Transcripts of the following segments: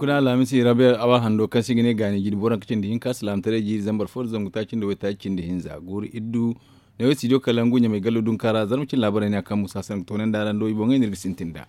kuna lamisi rabe awa hando kan sigine gani gidi boran kicin da hinka salam tare ji zambar for zangu tacin da wata cin da hinza gori iddu ne wasi jo kalangu nya mai gallo dun kara zarmucin labarai ne kan musa san tonan daran do ibon ne risintinda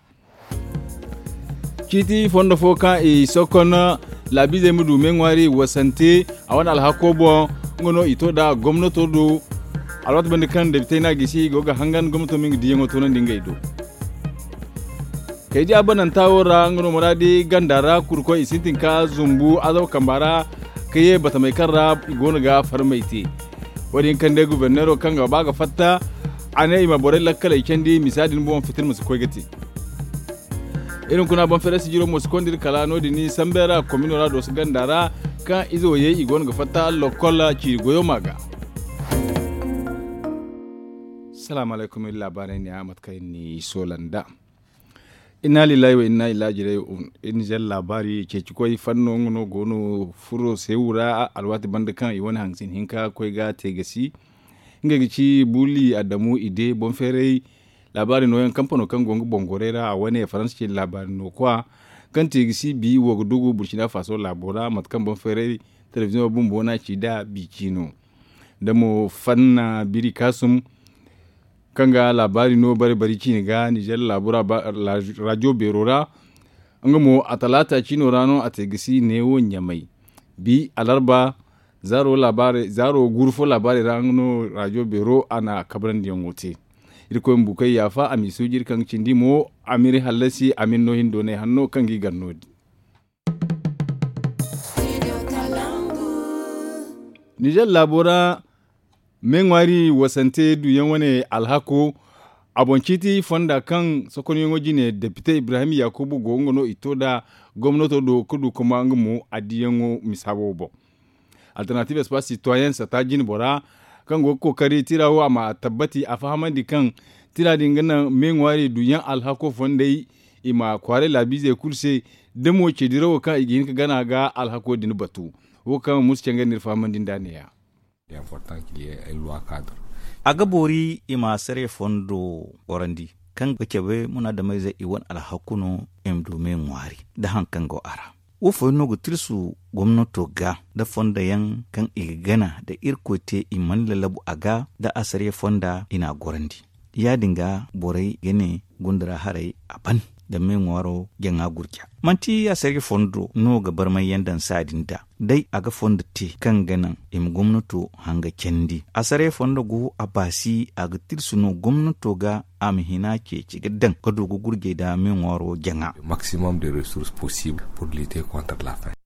kiti fondo foka e sokona labize mudu menwari wasante awan alhakobo ngono ito da gwamnato do alwat bande kan da bitena gisi goga hangan gwamnato min diyango tonan dinga ido kai ji abanan tawora ngono muradi gandara kurko isintin ka zumbu azaw kambara kaye bata mai karra gona ga farmaiti wani kan da gubernero kan ga baga fatta ane ima bore lakkala kendi misadin bon fitir musu koygati irin kuna ban fere sijiro musu kondir kala no dini sambera communora do gandara kan izo ye igon ga fatta lokola ci goyo maga. Assalamu alaikum labarai ne Ahmad kai ni Solanda. Inna lillahi wa inna ilaihi raji'un. In jal labari ke ci koy fanno ngono gono furo sewura alwati bande kan i woni hangsin hinka koy ga tegasi nga gici buli adamu ide bon fere labari no yan kampano kan gongo bongorera a wani france ke labari no kwa kan tegasi bi wo dugu burkina faso labora mat kan bon fere television bumbo na ci da bikino da mo fanna biri kasum kanga labari no bari cini ga Niger labura radio berora ngamo atalata cino rano ategisi newo nyamai bi alarba zaro gurfo labari rano radio bero ana kabran diongote irko mbukai yafa ami sujir kan cindi mo amiri halasi amin no hindo ne hanno kangi gannodi Niger labura menwari wasante du yan alhako abonciti fonda kan sokon yongo jine depute Ibrahim Yakubu gongono itoda gomnoto do kudu kuma ngumu adiyango misabobo alternative espace citoyen sata jin bora kan go kokari tirawo ama tabbati afahamandi kan tira dingana menwari du yan alhako fondai ima kware labize kurse demo cediro kan igin ka gana ga alhako din batu wo kan muscenga nirfamandin daneya. C'est important qu'il y ait une loi cadre. Agabori ima sere fondo orandi kan kebe muna da mai zai iwan alhakuno em domin wari da hankan go ara. Wofo no go tirsu gwamnato ga da fonda yan kan igana da irkote iman lalabu aga da asare fonda ina gorandi. Ya dinga borai gene gundura harai aban da men waro genga gurkya manti ya sarki fondo no ga barmai yandan sadin da dai aga fondo te kan ganan im gwamnato hanga kendi asare fondo go abasi aga tirsuno gwamnato ga amhina ke cigadan ka dogo gurge da men waro genga Maximum de ressources possibles pour lutter contre la faim.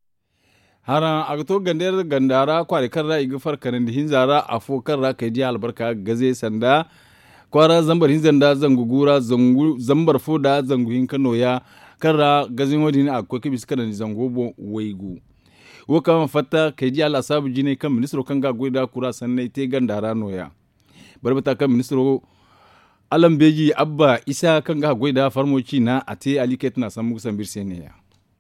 Haran agto gandara kware karra igfar kanin hinzara afo karra kai ji albarka gaze sanda kwara zambar hinzanda zangugura zambar foda zanguhin Kano ya karra gazin wadin akwai kibis kana zangobo waigu woka fatta kai ji Allah sabu jine kan ministro kan ga goida kura sanne te gandara noya barbata kan ministro Alam Beji Abba Isa kan ga goida farmoci na ate aliket na samu sambir sene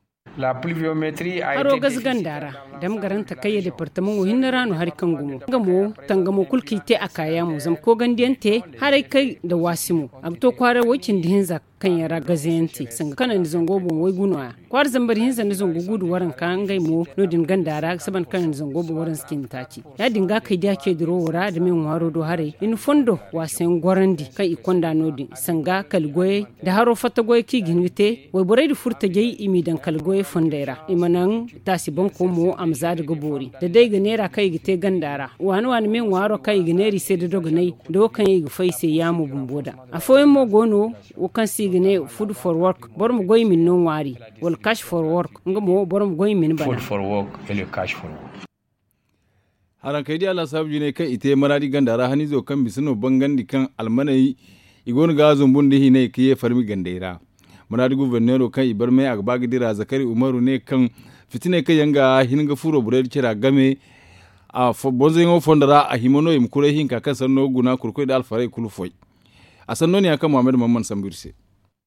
La pluviométrie a été gas gandara dam garanta kaye departement hinna no har kan gumo gamo tangamo kulkite akaya mu zam ko gandiente harai kai da wasimu abto kware wacin dihinza kan yara gazenti sanga kana ni zango bon wai gunwa kwar zambar hinza ni zango gudu waran kan gai mo no din gandara saban kan ni zango bon waran skin taci ya dinga kai da ke diro wara da min waro do harai in fondo wasen gorandi kai ikonda no din sanga kalgoye da haro fata goye ki ginite wai borai da furta jai imi dan kalgoye fondera imanan tasi banko mo amza daga bori da dai ga nera kai gite gandara wani min waro kai ga neri sai da dognai do kan yi fai sai ya mu bumboda afoyin mo gono o kan si gine food for work bor mu goyi min non wari wal cash for work ngamo bor mu goyi min bana food for work et le cash for work. Haran kai dia Allah sabu ne kan ite maradi gandara hani zo kan bisino bangandi kan almanai igon ga zumbun dihi ne kiye farmi gandaira maradi guvernero kan ibar mai agbagi dira zakari umaru ne kan fitine kai yanga hinga furo burer kira game a bonzengo fondara a himono im kure hinka kan sanno guna kurkoi da alfarai kulufoi a sanno ne akan Muhammad Mamman Sambirse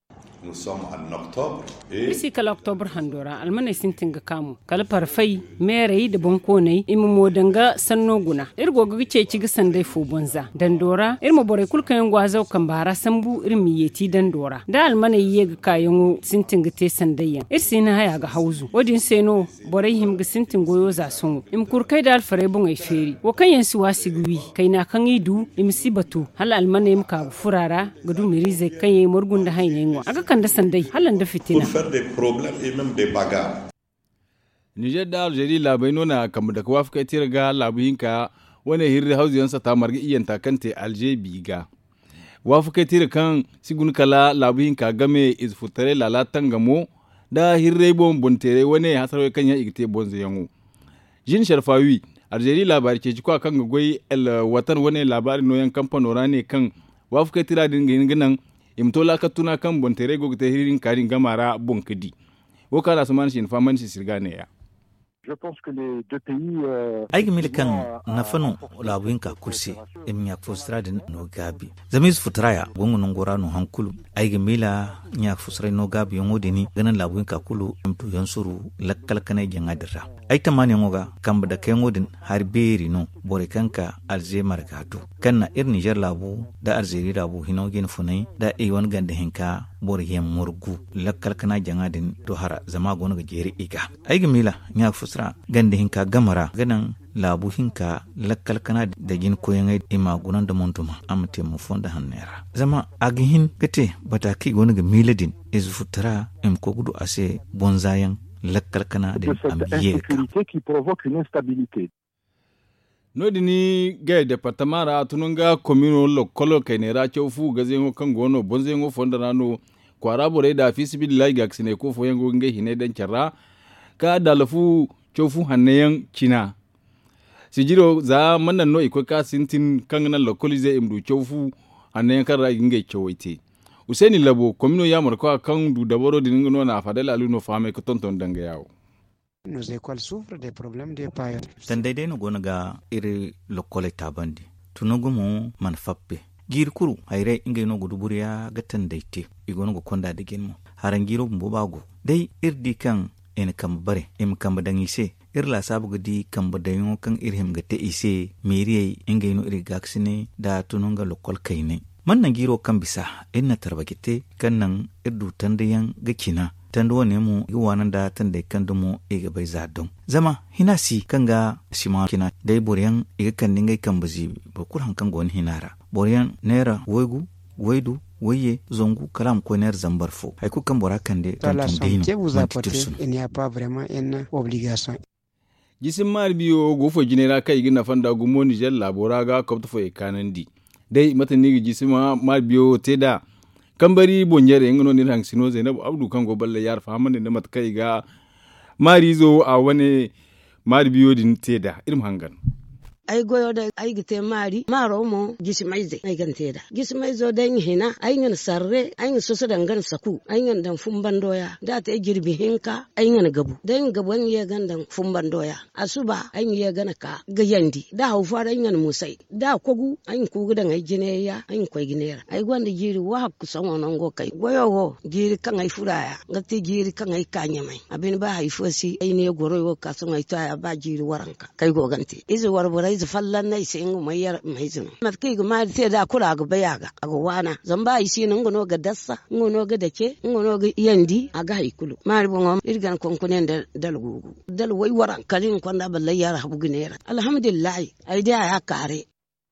Nous sommes en octobre. Isi kala Oktobar handora almanai sintin ga kamu kala farfai mere da bankonai imu modanga sanno guna irgo ga ce ci ga sandai fu bonza dandora irmo bore kulkan yan gwazo kan bara sambu irmi yeti dandora da almanai ye ga kayan sintin ga te sandayyan irsi na haya ga hauzu wadin seno bore him ga sintin goyo za sun im kurkai da alfare bun ai feri wo kan yan suwa sigwi kai na kan idu imsi batu hal almanai im ka furara ga du mirize kan yi murgun da hayin wa aga kan da sandai halan da fitina des problèmes et même des bagarres. Niger da Algeria labai nuna kamar da kawa fuka tirga labuhinka wani hirri hauziyansa ta margi iyan takante Alger biga. Wa fuka tirga kan sigun kala labuhinka game izfutare lalatan gamo da hirre bon bontere wani hasarwai kan ya igite bonzo yango. Jin Sharfawi Algeria labari ke jikwa kan gagwai el watan wani labari noyan kamfanora ne kan wa fuka tirga dinginan imtola katuna kan bontere gogte hirin karin gamara bonkidi wokala suman shin faman shi sirgane ya. Je pense que les deux pays aigi milikan nafanu labinka kursi imnya fusra din no gabi zamis futraya gongo ngora no hankulu aigi mila nya fusra no gabi yongodini ganan labinka kulu mtu yansuru lakkal kana jangadira ai tamani ngoga kamba da kai ngodin har beri no bore kanka alje markatu kanna ir Niger labu da Algeria labu hinogin funai da iwan gande hinka bore yem murgu lakkal kana jangadin to hara zama gono ga jeri iga aigi mila nya fusra gande hinka gamara ganan labu hinka lakkal kana da jin koyan ima gunan da montuma amte mu fonda hannera zama agihin gate bataki gono ga miladin izu futara em ko gudu ase bonzayan lakkal kana da ambiye qui provoque une instabilité. Nodini ga departamara tununga komino lokolo kainera chofu gazengo kangono bonzengo fondarano kwara bore da fisibillahi gaksine ko foyengo nge hine dan charra ka dalafu chofu hanneyan china sijiro za mannan no iko ka sintin kangana lokolize imdu chofu hanneyan karra nge chowaite Useni labo komino ya marko kan du daboro dingo na fadala aluno fame ko tonton danga yawo. Nos écoles souffrent des problèmes de paille. Tandai no gona ga iri lokole tabandi. Tunogumo man fappe. Girkuru hayre inge no guduburiya ga tandaite. Igono go konda de genmo. Harangiro mbobago. Dai irdi kan en kambare im kambadangise. Irla sabu gadi kambadayo kan irhim ga te ise meriye inge no iri gaksine da tunonga lokol kaine. Mannan giro kan bisa inna tarbakite kan nan irdu tandayan ga kina. Tando ne mu iwanan da tanda kan dumo iga bai zadon zama hinasi kanga sima kina dai boryan iga kan ningai kan bazi bakur hankan gon hinara boryan nera woigu woidu woye zongu kalam ko ner zambarfo ay ku kan bora kan de tantum deino vous apportez il n'y a pas vraiment une obligation jisim mar biyo go fo jinera kai gina fanda gumo ni jel labora ga ko to fo e kanandi dai mata ni jisima mar biyo teda kambari bonyere ngono ni hang sino Zainab Abdu kango balle yar famane ne mat kai ga marizo a wani mari biyo din teda irim hangan ay goyo da ay gite mari maro mo gisi maize ay gante da gisi maizo da hina ay ngan sarre ay ngan soso dangan saku ay ngan dan fumbandoya da ta girbi hinka ay ngan gabu dan gaban ye gandan fumbandoya asuba ay ye gana ka gayandi da haufa ay ngan musai da kogu ay kugu dan ay gineya ay koy ginera ay gwanda jiri wa hakku sango non go kai goyo go jiri kan ay furaya ngati jiri kan ay kanyamai abin ba haifosi ay ne goro yo ka son ay ta ba jiri waranka kai go ganti izo warbura izo fallan nai sai ngu mayar mai zinu matkai ga mari sai da kula ga bayaga aga wana zamba isi nan ngono ga dassa ngono ga dake ngono ga yandi aga haikulu mari bon irgan konkunen da dalgugu dal wai waran kalin kwanda ballai yar habu ginera alhamdulillah ai da ya kare.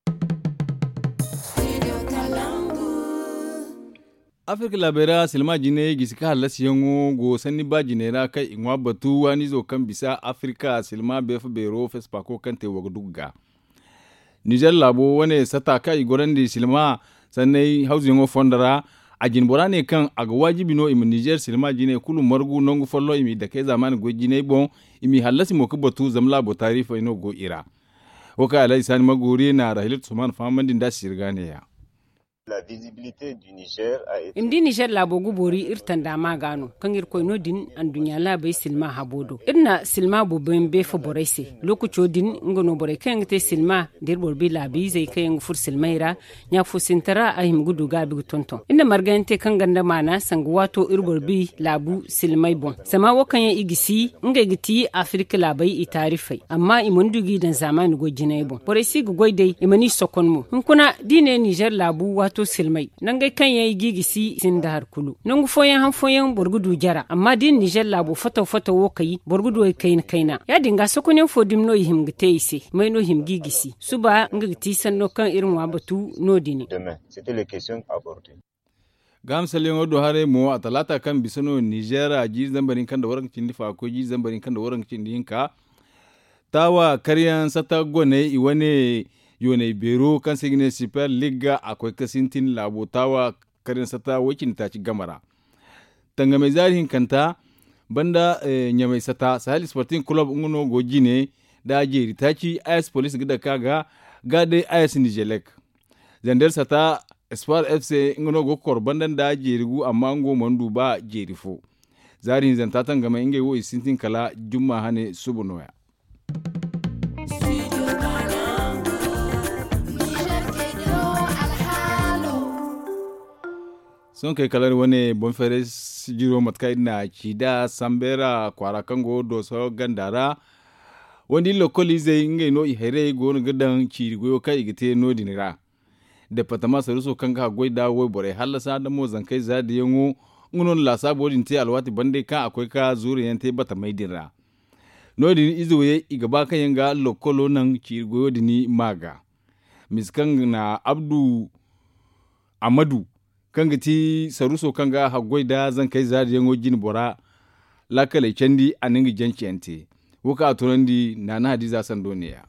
Afrika labera silma jine gisika halasi yango go sanni ba jinera kai inwa batu wani zo kan bisa Afrika silma bef bero fespa ko kante wagdugga Niger labo wane sata kai gorandi silma sanai hausi yango fondara a jinbora ne kan aga wajibi no imi Niger silma jine kulu margu nongu follo imi da kai zamani go jine bon imi halasi mo batu zamla bo tarifa ino go ira woka alai sani maguri na rahilat suman famandin da sirgane ya imdi Niger labo gubori irtan da ma gano kan irko no din an dunya labai silma habodo irna silma bobin be fa boraise lokucho din ngono bore kan te silma dir borbi labi zai kai fur silmaira nya fu sintara ahim gudu gabi tonton inda margante kan ganda mana sangu wato irborbi labu silmai bon sama wakan ya igisi nga giti Afrika labai itarifai amma imundugi dan zamani go jinai bon boraisi go goidai imani sokon mu kuna dine Niger labu wato silmai nan gai kan yayi gigisi sin da har kulu nan foyen han foyen borgudu jara amma din Niger labu foto wo kai borgudu kaina ya dinga sokonen fodim no him gite ise mai no him gigisi suba nga giti sanno kan irin wa batu no dini gam salen odo hare mo atalata kan bisano Niger a ji zambarin kan da waran cindi fa ko ji zambarin kan da waran cindi hinka tawa karyan sata gone iwane yone bero kan signe super liga akwai kasintin labotawa karin sata wakin ta ci gamara tanga mai zarihin kanta banda nyamai sata Sahel Sporting Club ngono gojine da jeri ta ci AS Police gida kaga gade AS Nijelek zandar sata Espoir FC ngono go korbandan da jerigu amma ngo mandu ba jerifo zarihin zanta tanga mai inge wo isintin kala jumma hane subunoya son kai kalar wani bonfere jiro matkai na chida sambera kwara kango do so gandara wani lokoli zai ngai no ihere go gadan chirigo kai igite no dinira departement saruso kanga goida wo bore halasa da mo zankai zadi yango ngunon la sabo dinte alwati bande ka akwai ka zuri yante bata mai dinra no din izoye igaba kan yanga lokolo nan chirigo dini maga miskan na Abdu Amadu kanga ti saruso kanga hagwai da zan kai zari yango jin bora lakale kendi aningi janciyante wuka aturandi na hadiza sandoniya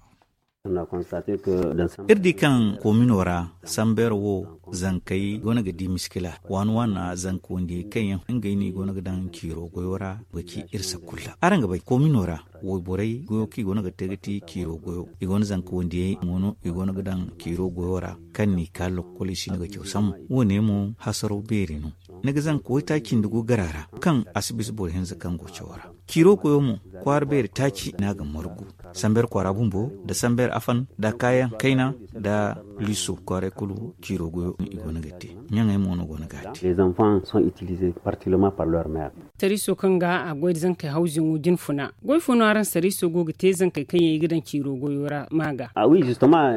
irdi kan kominora samber wo zankai gona ga di miskila wana zanku wanda kan ingai ni gona ga dan kiro goyora baki irsa kulla aranga bai kominora wo borai goyo ki gona ga tegati kiro goyo igona zanku wanda mono igona ga dan kiro goyora kan ni kallo kolisi ga kyosam wone mu hasaro berino naga zan koyi takin dugo garara kan asibis bor henza kan gocewara kiro koyo mu kwar ber taki naga margu samber kwara bumbo da samber afan da kayan kaina da liso kware kulu kiro goyo igona gatti nyanga mono gona gatti les enfants sont utilisés particulièrement par leur mère tariso kanga a goyi zan kai hauzin wujin funa goyi funa aran tariso goga te zan kai kan gidan kiro goyora maga oui justement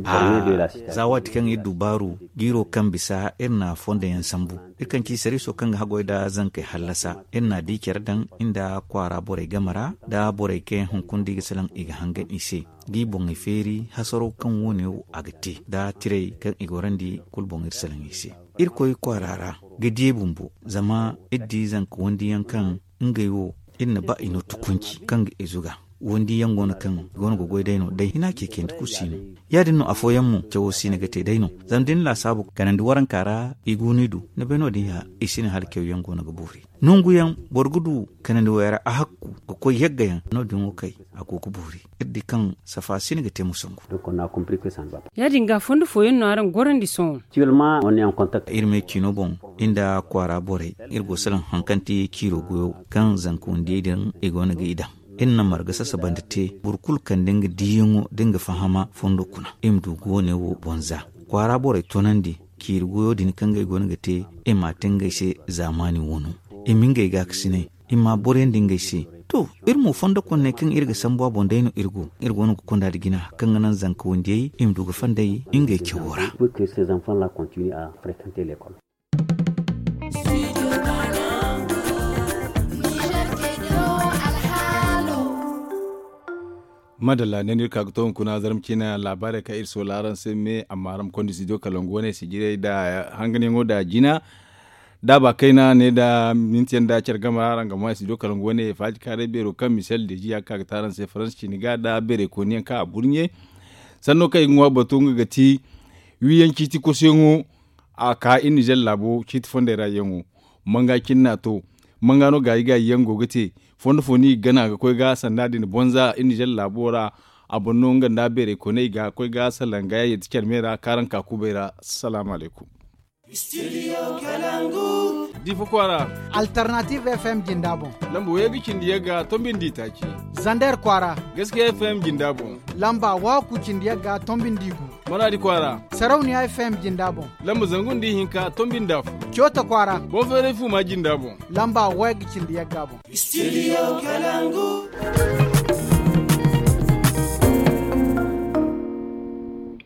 de la zawat kan yi dubaru giro kan bisa irna fonda yan sambu ikan ki tariso kanga hagoyi da zan kai halasa irna dikiyar dan inda kwara bore gamara da bore ke hunkundi gisalan iga hangan ise di bongi feri hasaro kan wone agati da tire kan igorandi kulbon irsalan ise irkoy kwarara gadiye bumbu zama iddi zan ko wandi yankan ingayo inna ba ino tukunci kan izuga wandi yangon kan gon go goydaino dai ina keken kusino yadin no afoyan mu tawo sine gate daino zandin la sabu kanan duwaran kara igunidu na beno diya isine halkew yangon go buri nunguyan borgudu kanan duwara ahakku ko yaggayan no dun kai akoko buri iddi kan safa sine gate musungu donc on a compris que ça ne va pas yadin ga fondu foyen no aran gorandi son actuellement on est en contact irme kino bon inda kwara bore irgo salan hankanti kiro goyo kan zankundi den igona ga idan inna marga sasa bandate burkul kan dinga diyingo dinga fahama fondo kuna imdu gone wo bonza kwara bore tonandi kirgo din kanga gona gate e matenga se zamani wono e minga ga ksine imma bore dinga se to irmu fondo konne kan irga sambo bondeno irgo no konda digina kan nan zanka wonde imdu go fandai inga kewora pour que ces enfants là continuent à fréquenter l'école. madalla ne ka to kuna zarmci na labare ka irso laran sai me amaram kondi sido kalongo ne sigire da hangane ngoda jina da ba kaina ne da mintiyan da cer gama ran gama sido kalongo ne faji kare bero kan misal de jiya ka taran sai france ciniga da bere ko ne ka burnye sanno kai ngwa batunga gati wiyan kiti ko sengo aka inijel labo kiti fondera yengo manga kinna to manga no gayi yango gate fondo foni gana ga koy ga sandadi ni bonza inijel labora abonno nganda bere ko nei ga koy ga salanga ya tiker mera karan ka kubera assalamu alaikum Studio Kalangu. Difa Kwara. Alternative FM Jindabo. Lambo ya gikin da ya ga tombin ditaki. Zander Kwara. Gaskiya FM Jindabo. Lamba waku cin ya ga tombin digu. Maradi Kwara. Sarauniya FM Jindabo. Lamba zangun di hinka tombin dafu. Kyota Kwara. Bonfere fu ma Jindabo. Lamba wag cin ya gabo. Studio Kalangu.